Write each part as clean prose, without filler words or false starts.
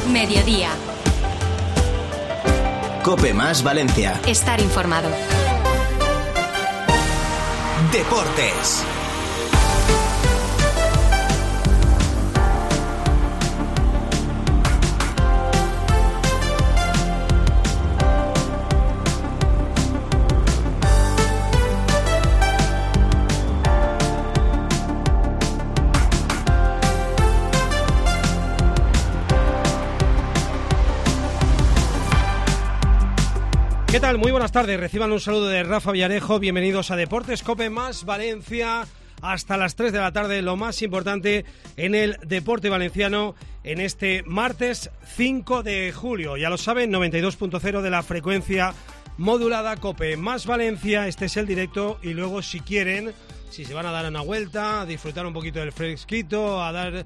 Mediodía. COPE más Valencia. Estar informado. Deportes. ¿Qué tal? Muy buenas tardes. Reciban un saludo de Rafa Villarejo. Bienvenidos a Deportes COPE más Valencia. Hasta las 3 de la tarde, lo más importante en el deporte valenciano en este martes 5 de julio. Ya lo saben, 92.0 de la frecuencia modulada COPE más Valencia. Este es el directo y luego, si quieren, si se van a dar una vuelta, a disfrutar un poquito del fresquito, a dar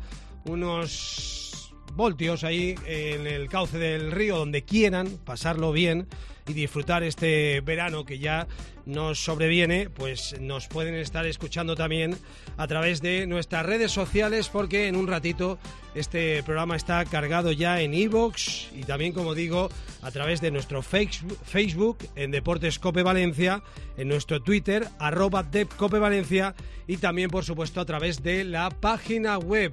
unos voltios ahí en el cauce del río, donde quieran, pasarlo bien y disfrutar este verano que ya nos sobreviene, pues nos pueden estar escuchando también a través de nuestras redes sociales, porque en un ratito este programa está cargado ya en iVoox y también, como digo, a través de nuestro Facebook en Deportes COPE Valencia, en nuestro Twitter @DepCopeValencia y también, por supuesto, a través de la página web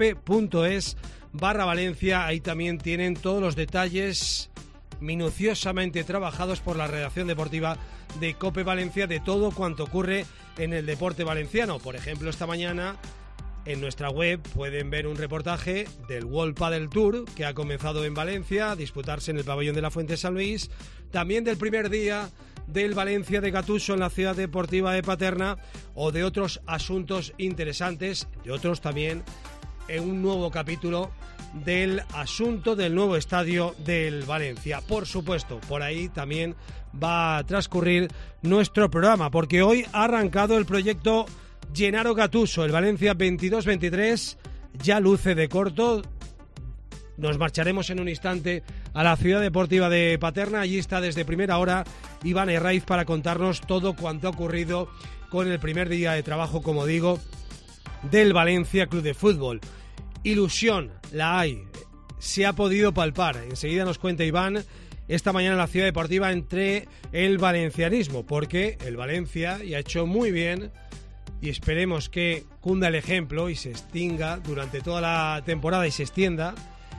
cope.es/Valencia. Ahí también tienen todos los detalles minuciosamente trabajados por la redacción deportiva de COPE Valencia de todo cuanto ocurre en el deporte valenciano. Por ejemplo, esta mañana en nuestra web pueden ver un reportaje del World Padel Tour que ha comenzado en Valencia a disputarse en el pabellón de la Fuente San Luis, también del primer día del Valencia de Gattuso en la ciudad deportiva de Paterna, o de otros asuntos interesantes, de otros también en un nuevo capítulo del asunto del nuevo estadio del Valencia. Por supuesto, por ahí también va a transcurrir nuestro programa, porque hoy ha arrancado el proyecto Gennaro Gattuso. El Valencia 22-23 ya luce de corto. Nos marcharemos en un instante a la ciudad deportiva de Paterna. Allí está desde primera hora Iván Herraiz para contarnos todo cuanto ha ocurrido con el primer día de trabajo, como digo, del Valencia Club de Fútbol. Ilusión la hay, se ha podido palpar. Enseguida nos cuenta Iván esta mañana en la ciudad deportiva entre el valencianismo, porque el Valencia, y ha hecho muy bien, y esperemos que cunda el ejemplo y se extinga durante toda la temporada y se extienda,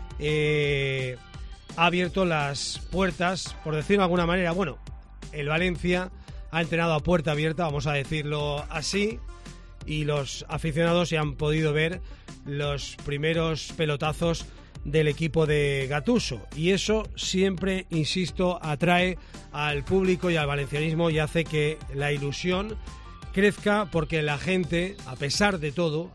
ha abierto las puertas, por decirlo de alguna manera. Bueno, el Valencia ha entrenado a puerta abierta, vamos a decirlo así, y los aficionados ya han podido ver los primeros pelotazos del equipo de Gattuso, y eso siempre, insisto, atrae al público y al valencianismo y hace que la ilusión crezca, porque la gente, a pesar de todo,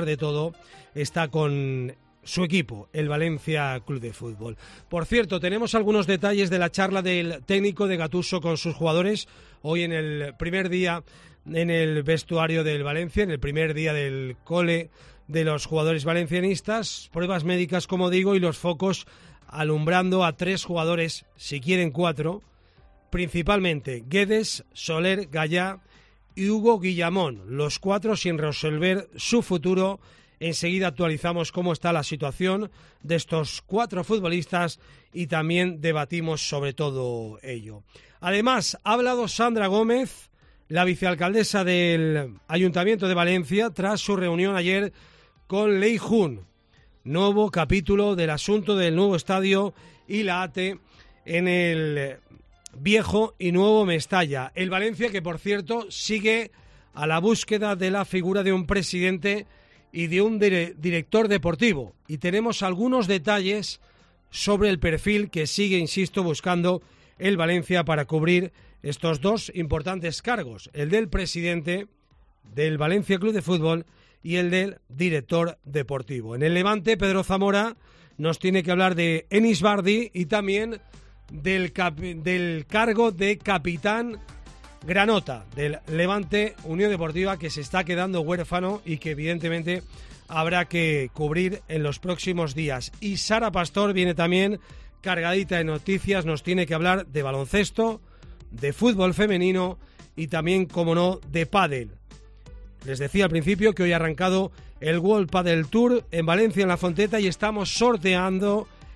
está con su equipo, el Valencia Club de Fútbol. Por cierto, tenemos algunos detalles de la charla del técnico de Gattuso con sus jugadores hoy en el primer día en el vestuario del Valencia, en el primer día del cole de los jugadores valencianistas. Pruebas médicas, como digo, y los focos alumbrando a 3 jugadores, si quieren 4, principalmente Guedes, Soler, Gallá y Hugo Guillamón, los 4 sin resolver su futuro. Enseguida actualizamos cómo está la situación de estos 4 futbolistas y también debatimos sobre todo ello. Además, ha hablado Sandra Gómez, la vicealcaldesa del Ayuntamiento de Valencia, tras su reunión ayer con Lei Jun. Nuevo capítulo del asunto del nuevo estadio y la ATE en el viejo y nuevo Mestalla. El Valencia, que por cierto sigue a la búsqueda de la figura de un presidente y de un director deportivo. Y tenemos algunos detalles sobre el perfil que sigue, insisto, buscando el Valencia para cubrir estos 2 importantes cargos, el del presidente del Valencia Club de Fútbol y el del director deportivo. En el Levante, Pedro Zamora nos tiene que hablar de Enis Bardi y también del cargo de capitán Granota, del Levante Unión Deportiva, que se está quedando huérfano y que evidentemente habrá que cubrir en los próximos días. Y Sara Pastor viene también cargadita de noticias, nos tiene que hablar de baloncesto, de fútbol femenino y también, como no, de pádel. Les decía al principio que hoy ha arrancado el World Padel Tour en Valencia, en La Fonteta, y estamos sorteando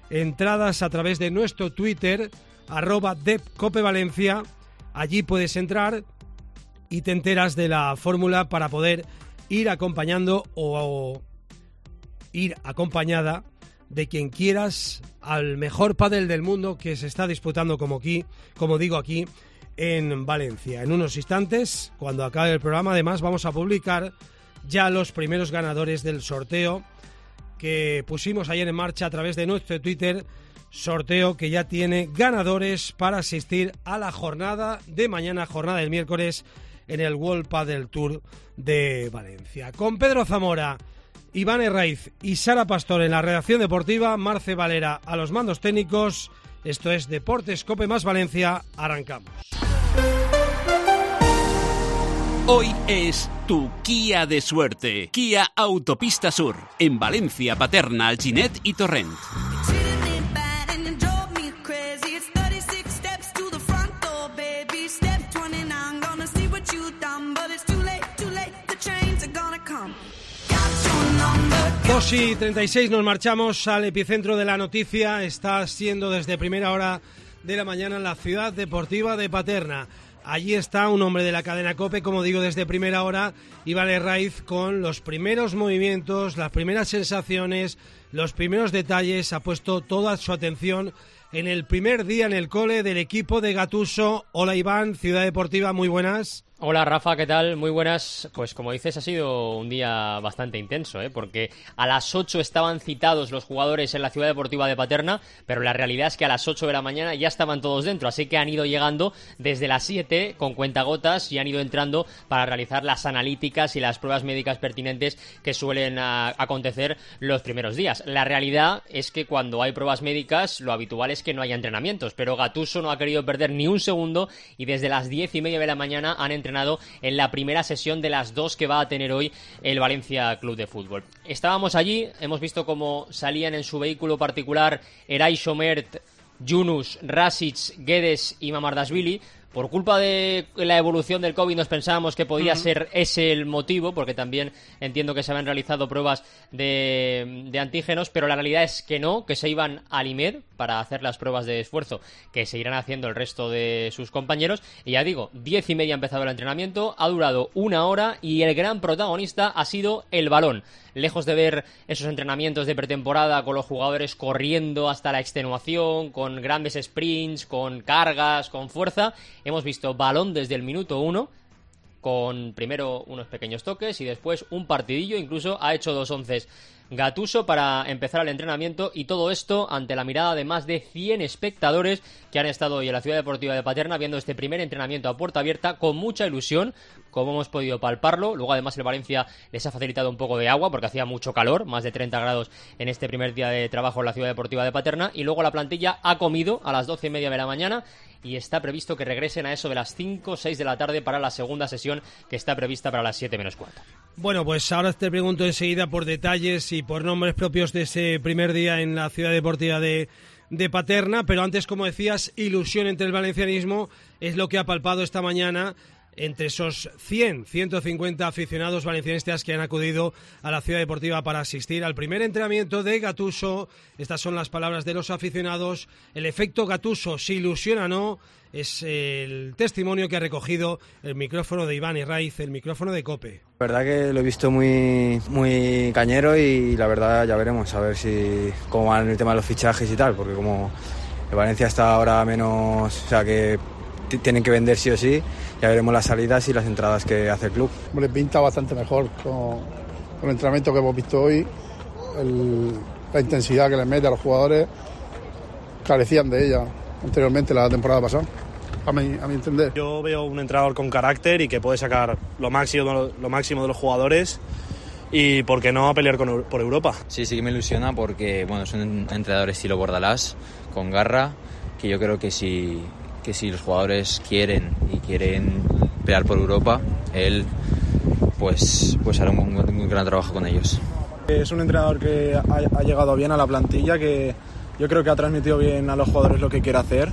entradas a través de nuestro Twitter, @DepCopeValencia. Allí puedes entrar y te enteras de la fórmula para poder ir acompañando o ir acompañada de quien quieras al mejor pádel del mundo que se está disputando como digo aquí en Valencia. En unos instantes, cuando acabe el programa, además vamos a publicar ya los primeros ganadores del sorteo que pusimos ayer en marcha a través de nuestro Twitter, sorteo que ya tiene ganadores para asistir a la jornada de mañana, jornada del miércoles, en el World Padel Tour de Valencia. Con Pedro Zamora, Iván Herraiz y Sara Pastor en la redacción deportiva, Marce Valera a los mandos técnicos. Esto es Deportes Cope más Valencia. Arrancamos. Hoy es tu Kia de suerte. Kia Autopista Sur, en Valencia, Paterna, Alginet y Torrent. Dos y 36 nos marchamos al epicentro de la noticia. Está siendo desde primera hora de la mañana en la ciudad deportiva de Paterna. Allí está un hombre de la cadena COPE, como digo, desde primera hora, Iván Herraiz, con los primeros movimientos, las primeras sensaciones, los primeros detalles. Ha puesto toda su atención en el primer día en el cole del equipo de Gattuso. Hola Iván, Ciudad Deportiva, muy buenas. Hola Rafa, ¿qué tal? Muy buenas. Pues como dices, ha sido un día bastante intenso, porque a las 8 estaban citados los jugadores en la Ciudad Deportiva de Paterna, pero la realidad es que a las 8 de la mañana ya estaban todos dentro, así que han ido llegando desde las 7 con cuentagotas y han ido entrando para realizar las analíticas y las pruebas médicas pertinentes que suelen acontecer los primeros días. La realidad es que cuando hay pruebas médicas lo habitual es que no haya entrenamientos, pero Gattuso no ha querido perder ni un segundo y desde las 10:30 de la mañana han entrenado en la primera sesión de las 2 que va a tener hoy el Valencia Club de Fútbol. Estábamos allí, hemos visto cómo salían en su vehículo particular Eray Somert, Yunus, Rasic, Guedes y Mamardashvili. Por culpa de la evolución del COVID nos pensábamos que podía ser ese el motivo, porque también entiendo que se habían realizado pruebas de antígenos, pero la realidad es que no, que se iban al IMED para hacer las pruebas de esfuerzo que se irán haciendo el resto de sus compañeros. Y ya digo, 10:30 ha empezado el entrenamiento, ha durado 1 hora y el gran protagonista ha sido el balón. Lejos de ver esos entrenamientos de pretemporada con los jugadores corriendo hasta la extenuación, con grandes sprints, con cargas, con fuerza, hemos visto balón desde el minuto 1, con primero unos pequeños toques y después un partidillo, incluso ha hecho 2 onces Gattuso para empezar el entrenamiento, y todo esto ante la mirada de más de 100 espectadores que han estado hoy en la Ciudad Deportiva de Paterna viendo este primer entrenamiento a puerta abierta con mucha ilusión, como hemos podido palparlo. Luego además el Valencia les ha facilitado un poco de agua porque hacía mucho calor, más de 30 grados en este primer día de trabajo en la Ciudad Deportiva de Paterna, y luego la plantilla ha comido a las 12:30 de la mañana y está previsto que regresen a eso de las 5 o 6 de la tarde para la segunda sesión que está prevista para las 7 menos cuarto. Bueno, pues ahora te pregunto enseguida por detalles y por nombres propios de ese primer día en la Ciudad Deportiva de Paterna, pero antes, como decías, ilusión entre el valencianismo es lo que ha palpado esta mañana entre esos 150 aficionados valencianistas que han acudido a la Ciudad Deportiva para asistir al primer entrenamiento de Gattuso. Estas son las palabras de los aficionados. El efecto Gattuso, si ilusiona o no, es el testimonio que ha recogido el micrófono de Iván Herraiz, el micrófono de COPE. La verdad que lo he visto muy cañero y la verdad ya veremos a ver cómo van el tema de los fichajes y tal, porque como el Valencia está ahora menos, o sea que tienen que vender sí o sí, ya veremos las salidas y las entradas que hace el club. Le pinta bastante mejor con el entrenamiento que hemos visto hoy, la intensidad que les mete a los jugadores, carecían de ella anteriormente la temporada pasada, a mi entender. Yo veo un entrenador con carácter y que puede sacar lo máximo de los jugadores y por qué no a pelear por Europa. Sí que me ilusiona porque bueno, es un entrenador estilo Bordalás, con garra, que yo creo que si los jugadores quieren pelear por Europa, él pues hará un gran trabajo con ellos. Es un entrenador que ha llegado bien a la plantilla, que yo creo que ha transmitido bien a los jugadores lo que quiere hacer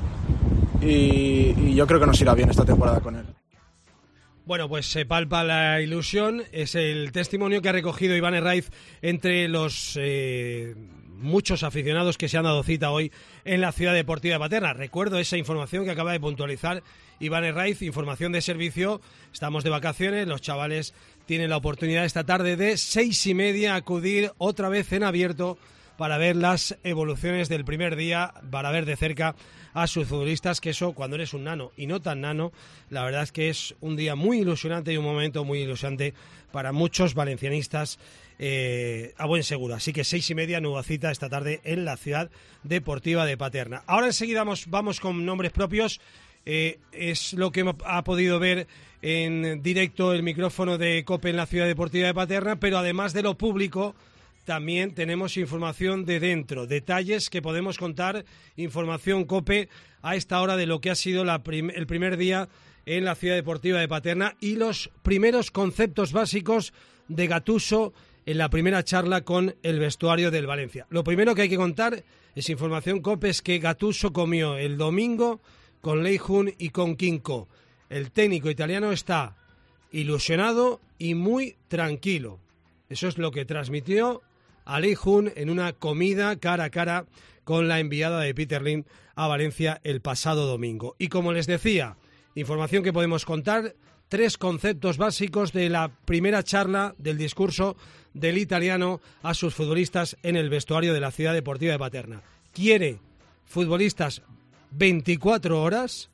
y yo creo que nos irá bien esta temporada con él. Bueno, pues se palpa la ilusión, es el testimonio que ha recogido Iván Herraiz entre los muchos aficionados que se han dado cita hoy en la Ciudad Deportiva de Paterna. Recuerdo esa información que acaba de puntualizar Iván Herraiz, información de servicio. Estamos de vacaciones, los chavales tienen la oportunidad esta tarde de 6:30 acudir otra vez en abierto para ver las evoluciones del primer día, para ver de cerca a sus futbolistas, que eso, cuando eres un nano y no tan nano, la verdad es que es un día muy ilusionante y un momento muy ilusionante para muchos valencianistas a buen seguro. Así que 6:30, nueva cita esta tarde en la Ciudad Deportiva de Paterna. Ahora enseguida vamos con nombres propios. Es lo que ha podido ver en directo el micrófono de COPE en la Ciudad Deportiva de Paterna, pero además de lo público, también tenemos información de dentro, detalles que podemos contar, información COPE a esta hora de lo que ha sido el primer día en la Ciudad Deportiva de Paterna y los primeros conceptos básicos de Gattuso en la primera charla con el vestuario del Valencia. Lo primero que hay que contar es información COPE, es que Gattuso comió el domingo con Leijun y con Quinco. El técnico italiano está ilusionado y muy tranquilo. Eso es lo que transmitió a Leijun en una comida cara a cara con la enviada de Peter Lim a Valencia el pasado domingo. Y como les decía, información que podemos contar, 3 conceptos básicos de la primera charla del discurso del italiano a sus futbolistas en el vestuario de la Ciudad Deportiva de Paterna. Quiere futbolistas 24 horas.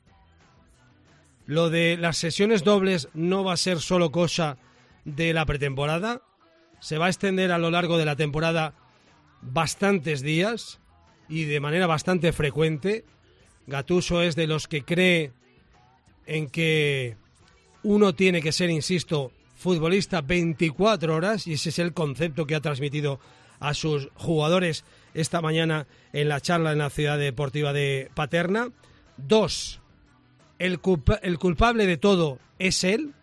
Lo de las sesiones dobles no va a ser solo cosa de la pretemporada. Se va a extender a lo largo de la temporada bastantes días y de manera bastante frecuente. Gattuso es de los que cree en que uno tiene que ser, insisto, futbolista 24 horas, y ese es el concepto que ha transmitido a sus jugadores esta mañana en la charla en la Ciudad Deportiva de Paterna. 2. El culpable de todo es él.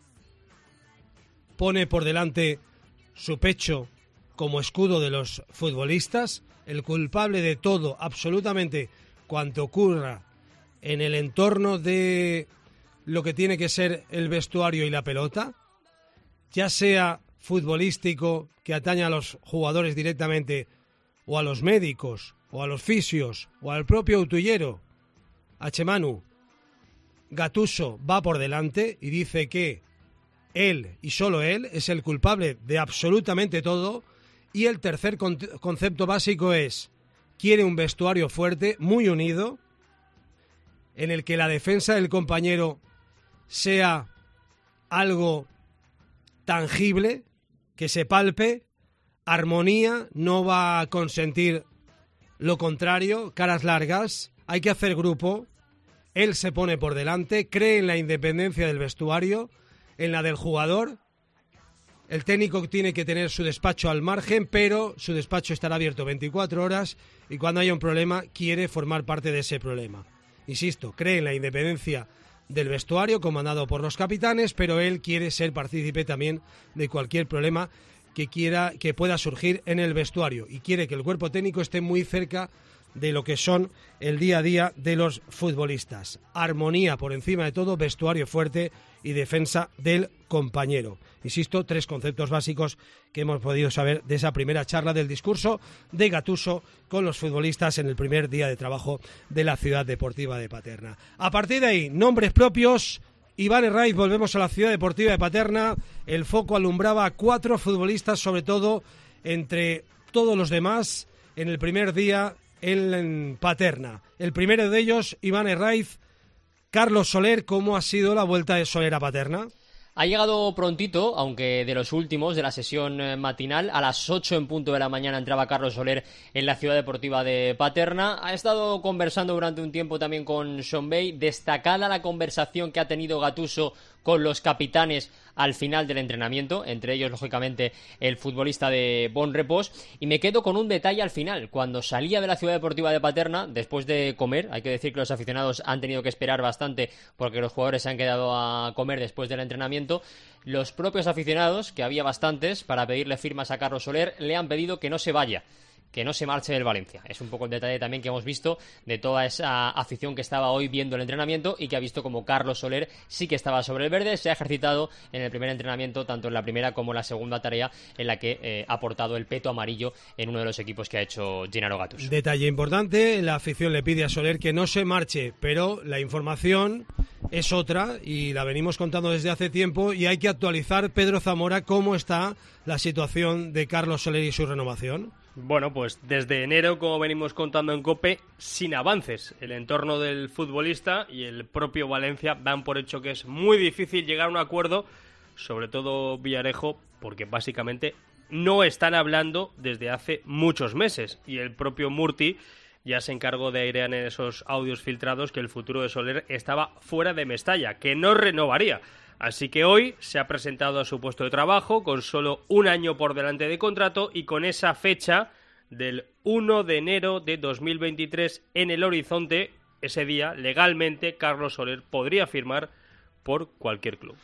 Pone por delante su pecho como escudo de los futbolistas. El culpable de todo, absolutamente, cuanto ocurra en el entorno de lo que tiene que ser el vestuario y la pelota, ya sea futbolístico, que atañe a los jugadores directamente, o a los médicos, o a los fisios, o al propio utullero, Hmanu. Gattuso va por delante y dice que él, y solo él, es el culpable de absolutamente todo. Y el tercer concepto básico es: quiere un vestuario fuerte, muy unido, en el que la defensa del compañero sea algo tangible, que se palpe. Armonía, no va a consentir lo contrario, caras largas. Hay que hacer grupo. Él se pone por delante, cree en la independencia del vestuario, en la del jugador. El técnico tiene que tener su despacho al margen, pero su despacho estará abierto 24 horas y cuando haya un problema quiere formar parte de ese problema. Insisto, cree en la independencia del vestuario comandado por los capitanes, pero él quiere ser partícipe también de cualquier problema que pueda surgir en el vestuario y quiere que el cuerpo técnico esté muy cerca de lo que son el día a día de los futbolistas. Armonía por encima de todo, vestuario fuerte y defensa del compañero. Insisto, 3 conceptos básicos que hemos podido saber de esa primera charla del discurso de Gattuso con los futbolistas en el primer día de trabajo de la Ciudad Deportiva de Paterna. A partir de ahí, nombres propios. Iván Herraiz, volvemos a la Ciudad Deportiva de Paterna. El foco alumbraba a 4 futbolistas, sobre todo entre todos los demás, en el primer día en Paterna. El primero de ellos, Iván Herraiz, Carlos Soler. ¿Cómo ha sido la vuelta de Soler a Paterna? Ha llegado prontito, aunque de los últimos de la sesión matinal. A las 8 en punto de la mañana entraba Carlos Soler en la Ciudad Deportiva de Paterna. Ha estado conversando durante un tiempo también con Sean Bay. Destacada la conversación que ha tenido Gattuso con los capitanes al final del entrenamiento, entre ellos, lógicamente, el futbolista de Bon Repos. Y me quedo con un detalle al final. Cuando salía de la Ciudad Deportiva de Paterna, después de comer, hay que decir que los aficionados han tenido que esperar bastante porque los jugadores se han quedado a comer después del entrenamiento, los propios aficionados, que había bastantes, para pedirle firmas a Carlos Soler, le han pedido que no se vaya, que no se marche del Valencia. Es un poco el detalle también que hemos visto de toda esa afición que estaba hoy viendo el entrenamiento y que ha visto como Carlos Soler sí que estaba sobre el verde, se ha ejercitado en el primer entrenamiento, tanto en la primera como en la segunda tarea, en la que ha portado el peto amarillo en uno de los equipos que ha hecho Gennaro Gattuso. Detalle importante, la afición le pide a Soler que no se marche, pero la información es otra y la venimos contando desde hace tiempo y hay que actualizar, Pedro Zamora, cómo está la situación de Carlos Soler y su renovación. Bueno, pues desde enero, como venimos contando en COPE, sin avances. El entorno del futbolista y el propio Valencia dan por hecho que es muy difícil llegar a un acuerdo, sobre todo Villarejo, porque básicamente no están hablando desde hace muchos meses. Y el propio Murti ya se encargó de airear en esos audios filtrados que el futuro de Soler estaba fuera de Mestalla, que no renovaría. Así que hoy se ha presentado a su puesto de trabajo con solo un año por delante de contrato y con esa fecha del 1 de enero de 2023 en el horizonte. Ese día, legalmente, Carlos Soler podría firmar por cualquier club.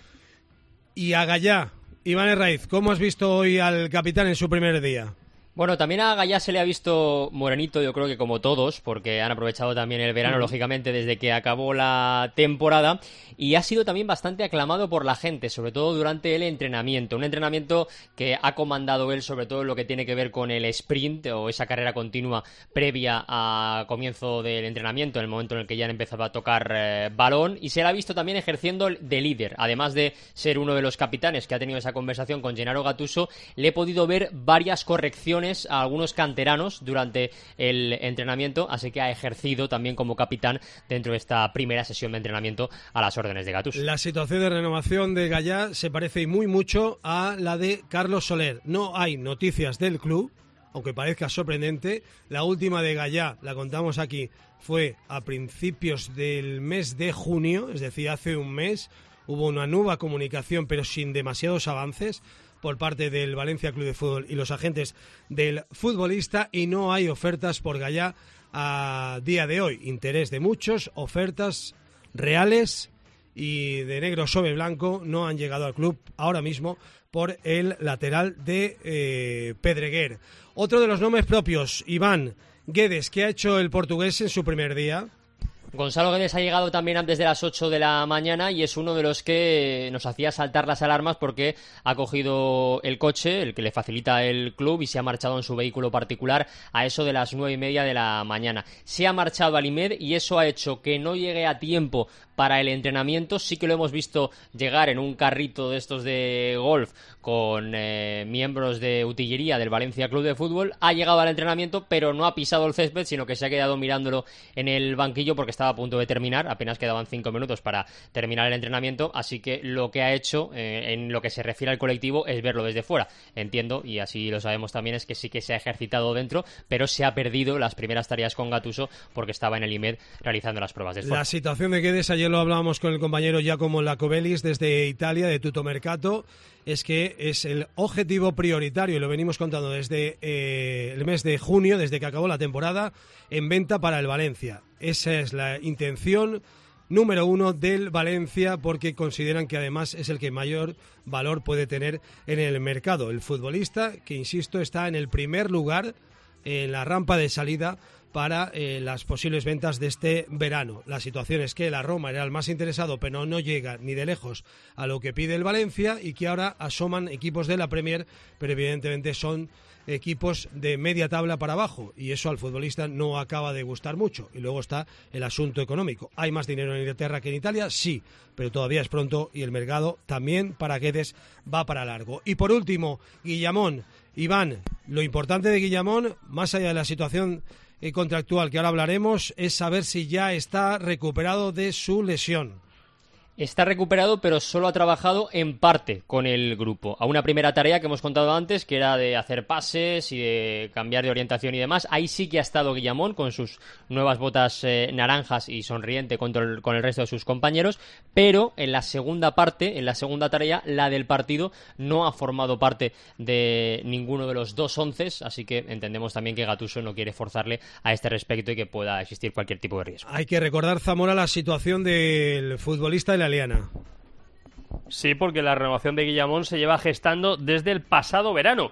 Y a Gallá, Iván Herraiz, ¿cómo has visto hoy al capitán en su primer día? Bueno, también a Gallá se le ha visto morenito, yo creo que como todos, porque han aprovechado también el verano, lógicamente, desde que acabó la temporada, y ha sido también bastante aclamado por la gente, sobre todo durante el entrenamiento. Un entrenamiento que ha comandado él, sobre todo en lo que tiene que ver con el sprint o esa carrera continua previa a comienzo del entrenamiento, en el momento en el que ya empezaba a tocar balón, y se le ha visto también ejerciendo de líder. Además de ser uno de los capitanes que ha tenido esa conversación con Gennaro Gattuso, le he podido ver varias correcciones a algunos canteranos durante el entrenamiento, así que ha ejercido también como capitán dentro de esta primera sesión de entrenamiento a las órdenes de Gattuso. La situación de renovación de Gallá se parece muy mucho a la de Carlos Soler. No hay noticias del club, aunque parezca sorprendente. La última de Gallá, la contamos aquí, fue a principios del mes de junio, es decir, hace un mes. Hubo una nueva comunicación, pero sin demasiados avances, por parte del Valencia Club de Fútbol y los agentes del futbolista, y no hay ofertas por Gallá a día de hoy. Interés de muchos, ofertas reales y de negro sobre blanco no han llegado al club ahora mismo por el lateral de Pedreguer. Otro de los nombres propios, Iván Guedes, ¿qué ha hecho el portugués en su primer día? Gonzalo Guedes ha llegado también antes de las 8 de la mañana y es uno de los que nos hacía saltar las alarmas porque ha cogido el coche, el que le facilita el club, y se ha marchado en su vehículo particular a eso de las 9:30 de la mañana. Se ha marchado al IMED y eso ha hecho que no llegue a tiempo para el entrenamiento. Sí que lo hemos visto llegar en un carrito de estos de golf con miembros de utillería del Valencia Club de Fútbol. Ha llegado al entrenamiento, pero no ha pisado el césped, sino que se ha quedado mirándolo en el banquillo porque estaba a punto de terminar. Apenas quedaban 5 minutos para terminar el entrenamiento, así que lo que ha hecho en lo que se refiere al colectivo es verlo desde fuera. Entiendo, y así lo sabemos también, es que sí que se ha ejercitado dentro, pero se ha perdido las primeras tareas con Gattuso porque estaba en el IMED realizando las pruebas de esfuerzo. La situación de Guedes, ayer lo hablábamos con el compañero Giacomo Lacobelis desde Italia, de Tutto Mercato, es que es el objetivo prioritario, y lo venimos contando desde el mes de junio, desde que acabó la temporada, en venta para el Valencia. Esa es la intención número uno del Valencia, porque consideran que además es el que mayor valor puede tener en el mercado. El futbolista, que insisto, está en el primer lugar en la rampa de salida para las posibles ventas de este verano. La situación es que la Roma era el más interesado, pero no llega ni de lejos a lo que pide el Valencia, y que ahora asoman equipos de la Premier, pero evidentemente son equipos de media tabla para abajo, y eso al futbolista no acaba de gustar mucho. Y luego está el asunto económico. ¿Hay más dinero en Inglaterra que en Italia? Sí, pero todavía es pronto, y el mercado también para Guedes va para largo. Y por último, Guillamón. Iván, lo importante de Guillamón, más allá de la situación contractual que ahora hablaremos, es saber si ya está recuperado de su lesión. Está recuperado, pero solo ha trabajado en parte con el grupo. A una primera tarea que hemos contado antes, que era de hacer pases y de cambiar de orientación y demás. Ahí sí que ha estado Guillamón con sus nuevas botas naranjas y sonriente con el resto de sus compañeros. Pero en la segunda parte, en la segunda tarea, la del partido, no ha formado parte de ninguno de los dos onces. Así que entendemos también que Gattuso no quiere forzarle a este respecto y que pueda existir cualquier tipo de riesgo. Hay que recordar, Zamora, la situación del futbolista de la Liana. Sí, porque la renovación de Guillamón se lleva gestando desde el pasado verano.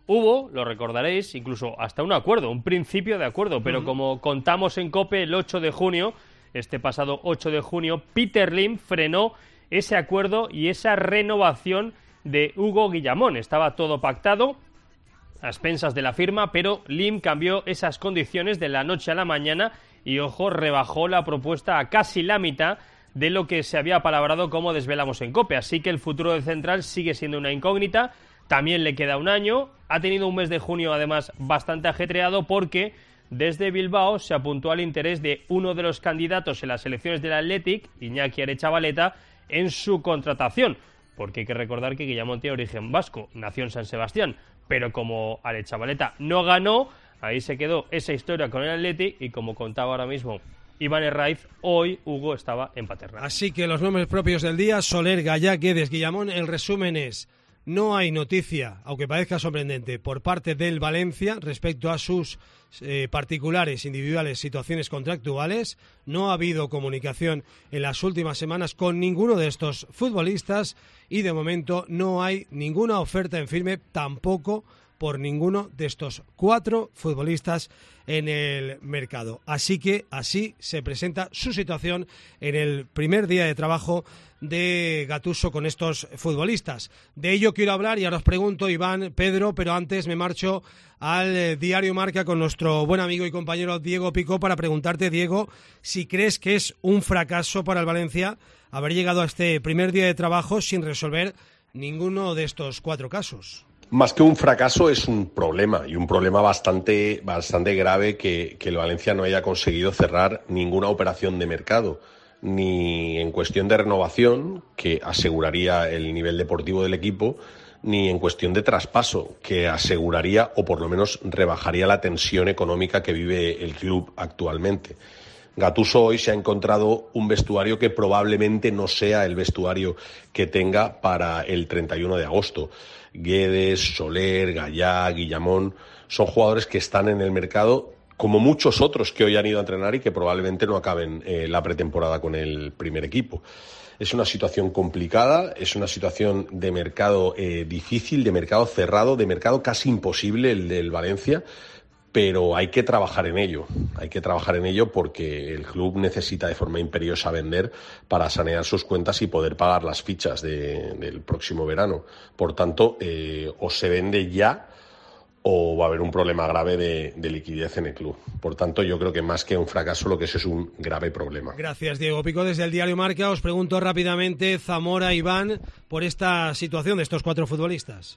Hubo, lo recordaréis, incluso hasta un acuerdo, un principio de acuerdo, pero como contamos en COPE el 8 de junio, este pasado 8 de junio, Peter Lim frenó ese acuerdo y esa renovación de Hugo Guillamón. Estaba todo pactado a expensas de la firma, pero Lim cambió esas condiciones de la noche a la mañana y, ojo, rebajó la propuesta a casi la mitad de lo que se había palabrado, como desvelamos en COPE. Así que el futuro del central sigue siendo una incógnita. También le queda un año. Ha tenido un mes de junio, además, bastante ajetreado porque desde Bilbao se apuntó al interés de uno de los candidatos en las elecciones del Athletic, Iñaki Aretxabaleta, en su contratación. Porque hay que recordar que Guillamón tiene origen vasco, nació en San Sebastián, pero como Aretxabaleta no ganó, ahí se quedó esa historia con el Athletic y, como contaba ahora mismo Iván Herraiz, hoy Hugo estaba en Paterna. Así que los nombres propios del día: Soler, Gallá, Guedes, Guillamón. El resumen es: no hay noticia, aunque parezca sorprendente, por parte del Valencia respecto a sus particulares, individuales situaciones contractuales. No ha habido comunicación en las últimas semanas con ninguno de estos futbolistas y de momento no hay ninguna oferta en firme tampoco por ninguno de estos 4 futbolistas en el mercado. Así que así se presenta su situación en el primer día de trabajo de Gattuso con estos futbolistas. De ello quiero hablar y ahora os pregunto, Iván, Pedro, pero antes me marcho al diario Marca con nuestro buen amigo y compañero Diego Picó para preguntarte, Diego, si crees que es un fracaso para el Valencia haber llegado a este primer día de trabajo sin resolver ninguno de estos 4 casos. Más que un fracaso, es un problema, y un problema bastante grave que el Valencia no haya conseguido cerrar ninguna operación de mercado, ni en cuestión de renovación, que aseguraría el nivel deportivo del equipo, ni en cuestión de traspaso, que aseguraría o por lo menos rebajaría la tensión económica que vive el club actualmente. Gattuso hoy se ha encontrado un vestuario que probablemente no sea el vestuario que tenga para el 31 de agosto. Guedes, Soler, Gallá, Guillamón son jugadores que están en el mercado, como muchos otros que hoy han ido a entrenar y que probablemente no acaben la pretemporada con el primer equipo. Es una situación complicada, es una situación de mercado difícil, de mercado cerrado, de mercado casi imposible el del Valencia, pero hay que trabajar en ello porque el club necesita de forma imperiosa vender para sanear sus cuentas y poder pagar las fichas del próximo verano. Por tanto, o se vende ya o va a haber un problema grave de liquidez en el club. Por tanto, yo creo que más que un fracaso, lo que es un grave problema. Gracias, Diego Pico. Desde el diario Marca os pregunto rápidamente, Zamora, Iván, por esta situación de estos 4 futbolistas.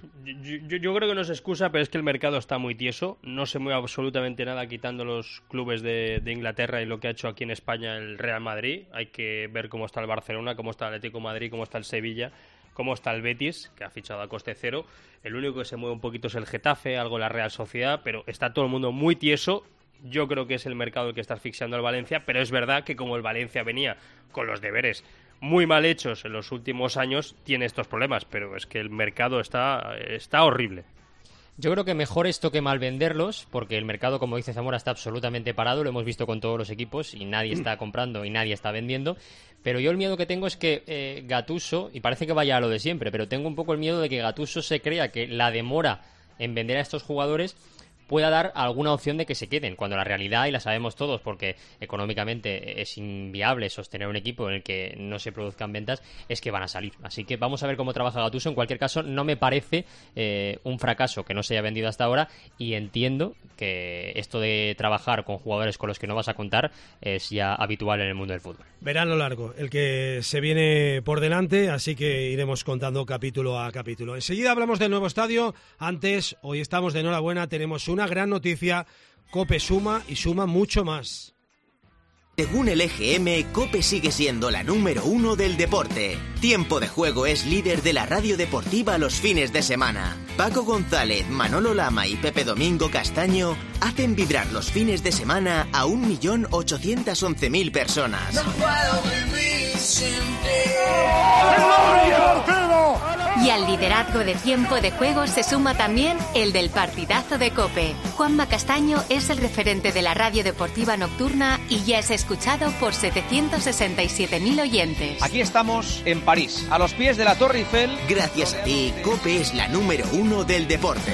Yo creo que no es excusa, pero es que el mercado está muy tieso. No se mueve absolutamente nada quitando los clubes de Inglaterra y lo que ha hecho aquí en España el Real Madrid. Hay que ver cómo está el Barcelona, cómo está el Atlético de Madrid, cómo está el Sevilla, cómo está el Betis, que ha fichado a coste cero. El único que se mueve un poquito es el Getafe, algo la Real Sociedad, pero está todo el mundo muy tieso. Yo creo que es el mercado el que está asfixiando al Valencia, pero es verdad que como el Valencia venía con los deberes muy mal hechos en los últimos años, tiene estos problemas, pero es que el mercado está horrible. Yo creo que mejor esto que mal venderlos, porque el mercado, como dice Zamora, está absolutamente parado, lo hemos visto con todos los equipos y nadie está comprando y nadie está vendiendo, pero yo el miedo que tengo es que Gattuso, y parece que vaya a lo de siempre, pero tengo un poco el miedo de que Gattuso se crea que la demora en vender a estos jugadores pueda dar alguna opción de que se queden, cuando la realidad, y la sabemos todos, porque económicamente es inviable sostener un equipo en el que no se produzcan ventas, es que van a salir. Así que vamos a ver cómo trabaja Gattuso. En cualquier caso, no me parece un fracaso que no se haya vendido hasta ahora, y entiendo que esto de trabajar con jugadores con los que no vas a contar es ya habitual en el mundo del fútbol. Verano largo, el que se viene por delante, así que iremos contando capítulo a capítulo. Enseguida hablamos del nuevo estadio. Antes, hoy estamos de enhorabuena, tenemos una gran noticia. COPE suma y suma mucho más. Según el EGM, COPE sigue siendo la número 1 del deporte. Tiempo de Juego es líder de la radio deportiva los fines de semana. Paco González, Manolo Lama y Pepe Domingo Castaño hacen vibrar los fines de semana a 1.811.000 personas. No puedo vivir sin ti. Y al liderazgo de tiempo de juego se suma también el del partidazo de COPE. Juanma Castaño es el referente de la radio deportiva nocturna y ya es escuchado por 767.000 oyentes. Aquí estamos en París, a los pies de la Torre Eiffel. Gracias a ti, COPE es la número 1 del deporte.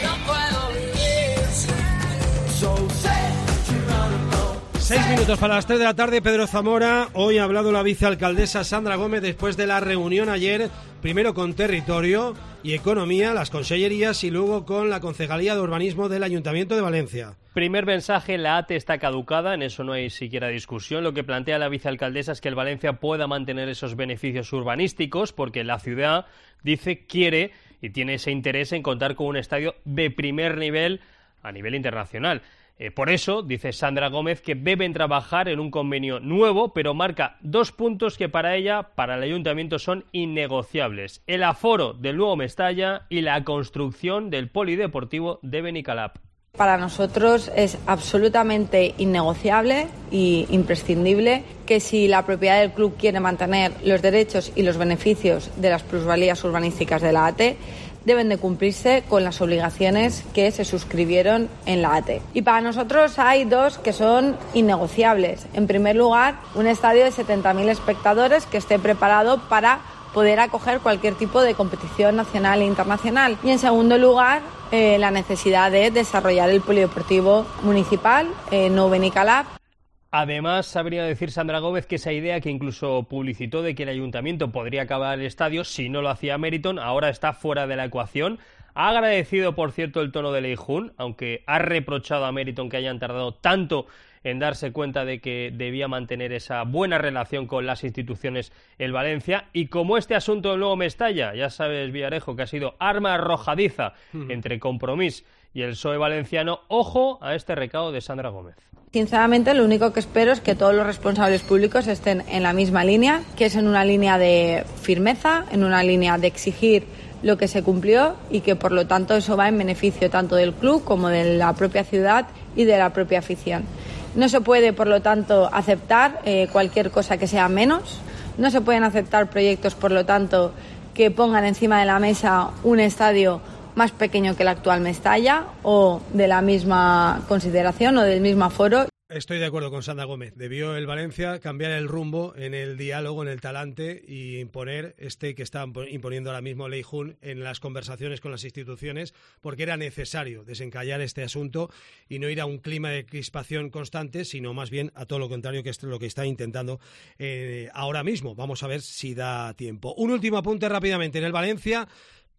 6 minutos para las 3 de la tarde. Pedro Zamora. Hoy ha hablado la vicealcaldesa Sandra Gómez después de la reunión ayer, primero con Territorio y Economía, las consellerías, y luego con la Concejalía de Urbanismo del Ayuntamiento de Valencia. Primer mensaje: la ATE está caducada, en eso no hay siquiera discusión. Lo que plantea la vicealcaldesa es que el Valencia pueda mantener esos beneficios urbanísticos, porque la ciudad, dice, quiere y tiene ese interés en contar con un estadio de primer nivel a nivel internacional. Por eso, dice Sandra Gómez, que deben trabajar en un convenio nuevo, pero marca 2 puntos que para ella, para el ayuntamiento, son innegociables: el aforo del nuevo Mestalla y la construcción del polideportivo de Benicalap. Para nosotros es absolutamente innegociable e imprescindible que si la propiedad del club quiere mantener los derechos y los beneficios de las plusvalías urbanísticas de la ATE, deben de cumplirse con las obligaciones que se suscribieron en la ATE. Y para nosotros hay 2 que son innegociables. En primer lugar, un estadio de 70.000 espectadores que esté preparado para poder acoger cualquier tipo de competición nacional e internacional. Y en segundo lugar, la necesidad de desarrollar el polideportivo municipal, Nou Benicalap. Además, sabría decir Sandra Gómez que esa idea que incluso publicitó de que el ayuntamiento podría acabar el estadio si no lo hacía Meriton, ahora está fuera de la ecuación. Ha agradecido, por cierto, el tono de Leijun, aunque ha reprochado a Meriton que hayan tardado tanto en darse cuenta de que debía mantener esa buena relación con las instituciones el Valencia. Y como este asunto del nuevo Mestalla, ya sabes, Villarejo, que ha sido arma arrojadiza entre Compromís y el PSOE valenciano, ojo a este recado de Sandra Gómez. Sinceramente, lo único que espero es que todos los responsables públicos estén en la misma línea, que es en una línea de firmeza, en una línea de exigir lo que se cumplió y que, por lo tanto, eso va en beneficio tanto del club como de la propia ciudad y de la propia afición. No se puede, por lo tanto, aceptar cualquier cosa que sea menos. No se pueden aceptar proyectos, por lo tanto, que pongan encima de la mesa un estadio más pequeño que el actual Mestalla o de la misma consideración o del mismo aforo. Estoy de acuerdo con Sandra Gómez. Debió el Valencia cambiar el rumbo en el diálogo, en el talante, y imponer que está imponiendo ahora mismo Leijun en las conversaciones con las instituciones, porque era necesario desencallar este asunto y no ir a un clima de crispación constante, sino más bien a todo lo contrario, que es lo que está intentando ahora mismo. Vamos a ver si da tiempo. Un último apunte rápidamente. En el Valencia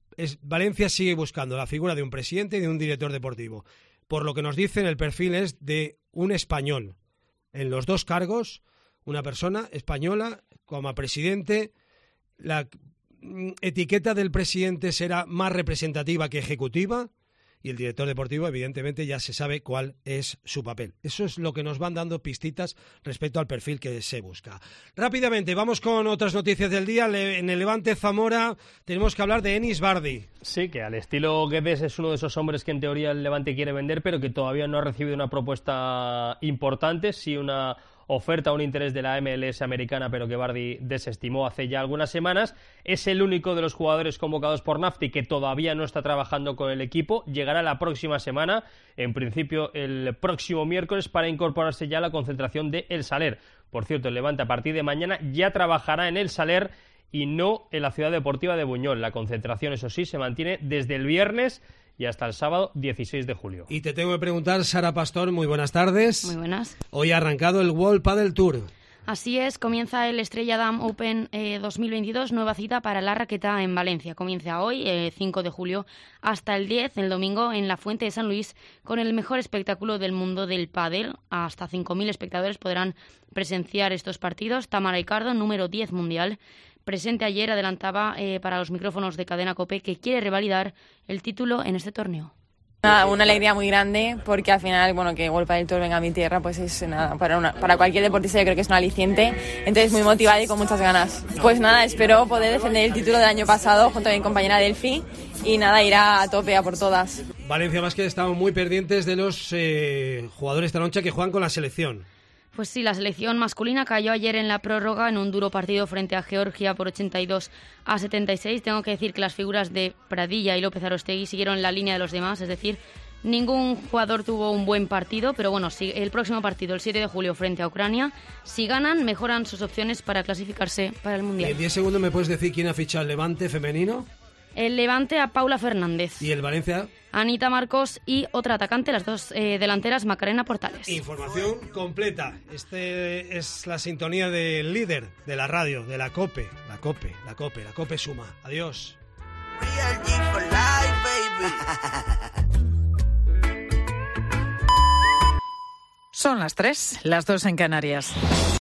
sigue buscando la figura de un presidente y de un director deportivo. Por lo que nos dicen, el perfil es de un español. En los 2 cargos, una persona española como presidente. La etiqueta del presidente será más representativa que ejecutiva, y el director deportivo, evidentemente, ya se sabe cuál es su papel. Eso es lo que nos van dando pistitas respecto al perfil que se busca. Rápidamente, vamos con otras noticias del día. En el Levante Zamora tenemos que hablar de Enis Bardi. Sí, que al estilo Guedes es uno de esos hombres que en teoría el Levante quiere vender, pero que todavía no ha recibido una propuesta importante, sí una oferta, un interés de la MLS americana, pero que Bardi desestimó hace ya algunas semanas. Es el único de los jugadores convocados por Nafti que todavía no está trabajando con el equipo. Llegará la próxima semana, en principio el próximo miércoles, para incorporarse ya a la concentración de El Saler. Por cierto, el Levante a partir de mañana ya trabajará en El Saler y no en la Ciudad Deportiva de Buñol. La concentración, eso sí, se mantiene desde el viernes y hasta el sábado 16 de julio. Y te tengo que preguntar, Sara Pastor, muy buenas tardes. Muy buenas. Hoy ha arrancado el World Padel Tour. Así es, comienza el Estrella Damm Open 2022, nueva cita para la raqueta en Valencia. Comienza hoy, 5 de julio, hasta el 10, el domingo, en la Fuente de San Luis, con el mejor espectáculo del mundo del pádel. Hasta 5.000 espectadores podrán presenciar estos partidos. Tamara Ricardo, número 10 mundial, presente ayer, adelantaba para los micrófonos de Cadena COPE que quiere revalidar el título en este torneo. Una alegría muy grande, porque al final, que World Padel Tour venga a mi tierra, pues es para cualquier deportista yo creo que es un aliciente. Entonces muy motivada y con muchas ganas. Pues nada, espero poder defender el título del año pasado junto a mi compañera Delphi y ir a tope a por todas. Valencia Basket, estamos muy pendientes de los jugadores de Taloncha que juegan con la selección. Pues sí, la selección masculina cayó ayer en la prórroga en un duro partido frente a Georgia por 82-76. Tengo que decir que las figuras de Pradilla y López Arostegui siguieron la línea de los demás, es decir, ningún jugador tuvo un buen partido, pero bueno, si el próximo partido, el 7 de julio, frente a Ucrania, si ganan, mejoran sus opciones para clasificarse para el Mundial. En 10 segundos, ¿me puedes decir quién ha fichado el Levante femenino? El Levante a Paula Fernández. ¿Y el Valencia? Anita Marcos y otra atacante, las dos delanteras, Macarena Portales. Información completa. Este es la sintonía del líder de la radio, de la COPE. La COPE suma. Adiós. Son las 3, las 2 en Canarias.